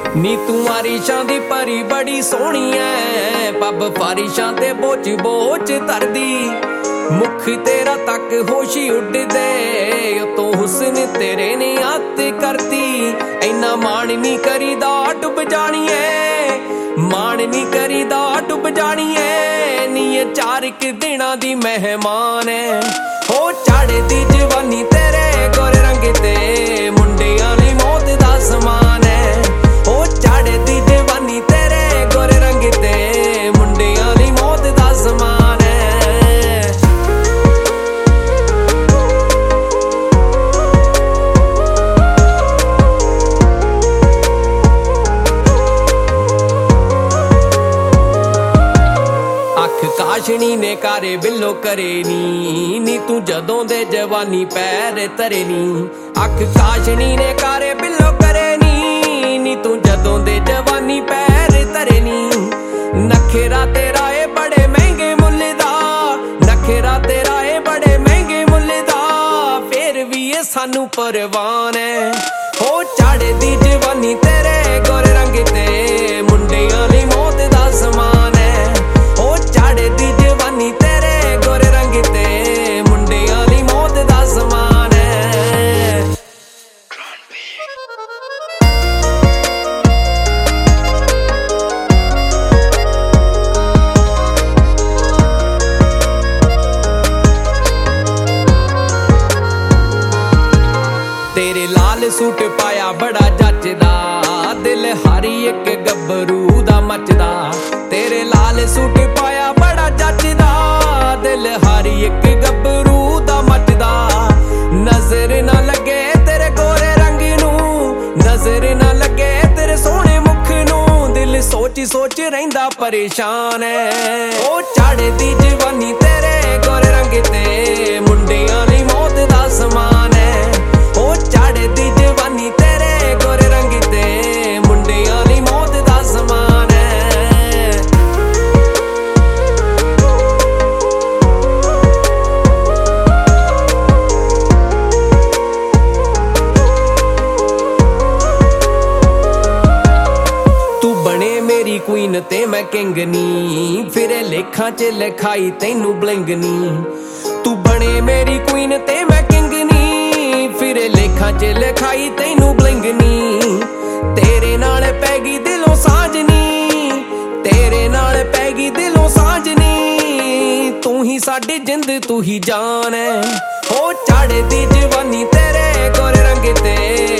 ਨੀ ਤੂੰ ਆਰੀਸ਼ਾਂ ਦੀ ਪਰੀ ਬੜੀ ਸੋਹਣੀ ਐ, ਪੱਬ ਫਾਰਿਸ਼ਾਂ ਤੇ ਬੋਝ ਬੋਝ ਧਰਦੀ। ਮੁਖ ਤੇਰਾ ਤੱਕ ਹੋਸ਼ੀ ਉੱਡਦੇ, ਉਤੋਂ ਹੁਸਨ ਤੇਰੇ ਨੇ ਅੱਤ ਕਰਦੀ। ਇੰਨਾ ਮਾਣ ਨੀ ਕਰੀਦਾ ਡੁੱਬ ਜਾਣੀਏ, ਮਾਣ ਨੀ ਕਰੀਦਾ ਡੁੱਬ ਜਾਣੀਏ। ਨੀ ਇਹ 4 ਦਿਨਾਂ ਦੀ ਮਹਿਮਾਨ ਐ, ਹੋ ਚੜ੍ਹਦੀ ਜਵਾਨੀ ਤੇਰੇ ਗੋਰੇ ਰੰਗ ਤੇ, ਮੁੰਡਿਆਂ ਲਈ ਮੌਤ ਦਾ ਸਮਾਨ ਐ। ਹੋ ਚੜ੍ਹਦੀ ਜਵਾਨੀ ਤੇਰੇ ਗੋਰੇ ਰੰਗ ਤੇ, ਮੁੰਡਿਆਂ ਲਈ ਮੌਤ ਦਾ ਸਮਾਨ ਐ। ਕਾਸ਼ਣੀ ਨੇ ਕਾਰੇ ਬਿੱਲੋ ਕਰੇ ਨੀ ਤੂੰ ਜਦੋਂ ਦੇ ਜਵਾਨੀ ਪੈਰ ਧਰੇ ਨੀ। ਅੱਖ ਕਾਸ਼ਣੀ ਨੇ ਕਾਰੇ ਬਿੱਲੋ ਕਰੇ ਨੀ ਤੂੰ ਜਦੋਂ ਦੇ ਜਵਾਨੀ ਪੈਰ ਧਰੇ ਨੀ। ਨਖਰਾ ਤੇਰਾ ਏ ਬੜੇ ਮਹਿੰਗੇ ਮੁੱਲ ਦਾ, ਨਖਰਾ ਤੇਰਾ ਏ ਬੜੇ ਮਹਿੰਗੇ ਮੁੱਲ ਦਾ, ਫੇਰ ਵੀ ਇਹ ਸਾਨੂੰ ਪਰਵਾਨ ਐ। ਹੋ ਚੜ੍ਹਦੀ ਜਵਾਨੀ ਤੇਰੇ ਗੋਰੇ ਰੰਗ ਤੇ, ਮੁੰਡਿਆਂ ਲਈ ਮੌਤ ਦਾ ਸਮਾਨ ਐ। ਹੋ ਚੜ੍ਹਦੀ ਜਵਾਨੀ ਤੇਰੇ ਗੋਰੇ ਰੰਗ ਤੇ, ਮੁੰਡਿਆਂ ਲਈ ਮੌਤ ਦਾ ਸਮਾਨ ਐ। ਤੇਰੇ ਲਾਲ ਸੂਟ ਪਾਇਆ ਬੜਾ ਜੱਚਦਾ, ਦਿਲ ਹਰ ਇੱਕ ਗੱਭਰੂ ਦਾ ਮੱਚਦਾ। ਤੇਰੇ ਲਾਲ ਸੂਟ ਪਾਇਆ ਬੜਾ ਜੱਚਦਾ, ਦਿਲ ਹਰ ਇੱਕ ਗੱਭਰੂ ਦਾ ਮੱਚਦਾ। ਨਜ਼ਰ ਨਾ ਲੱਗੇ ਤੇਰੇ ਗੋਰੇ ਰੰਗ ਨੂੰ, ਨਜ਼ਰ ਨਾ ਲੱਗੇ ਤੇਰੇ ਸੋਹਣੇ ਮੁਖ ਨੂੰ, ਦਿਲ ਸੋਚ ਸੋਚ ਰਹਿੰਦਾ ਪਰੇਸ਼ਾਨ ਐ। ਉਹ ਚੜ੍ਹਦੀ ਜਵਾਨੀ ਤੇਰੇ ਗੋਰੇ ਰੰਗ ਤੇ, ਮੁੰਡਿਆਂ ਲਈ ਮੌਤ ਦਾ ਸਮਾਨ ਐ। ਉਹ ਚੜ੍ਹਦੀ ਜਵਾਨੀ ਤੇਰੇ ਗੋਰੇ ਰੰਗ ਤੇ, ਮੁੰਡਿਆਂ ਲਈ ਮੌਤ ਦਾ ਸਮਾਨ ਐ। ਤੂੰ ਬਣੇ ਮੇਰੀ ਕੁਈਨ ਤੇ ਮੈਂ ਕਿੰਗ ਨੀ, ਫਿਰੇ ਲੇਖਾਂ 'ਚ ਲਿਖਾਈ ਤੈਨੂੰ ਬਲਿੰਗ ਨੀ। ਤੂੰ ਬਣੇ ਮੇਰੀ ਕੁਈਨ ਤੇ ਮੈਂ ਕਿੰਗ ਨੀ, ਫਿਰੇ ਲੇਖਾਂ 'ਚ ਲਿਖਾਈ ਤੈਨੂੰ ਬਲਿੰਗ ਨੀ। ਤੇਰੇ ਨਾਲ ਪੈ ਗਈ ਦਿਲੋਂ ਸਾਂਝ ਨੀ, ਤੇਰੇ ਨਾਲ ਪੈ ਗਈ ਦਿਲੋਂ ਸਾਂਝ ਨੀ। ਤੂੰ ਹੀ ਸਾਡੀ ਜਿੰਦ ਤੂੰ ਹੀ ਜਾਨ ਐ। ਹੋ ਚੜ੍ਹਦੀ ਜਵਾਨੀ ਤੇਰੇ ਗੋਰੇ ਰੰਗ ਤੇ,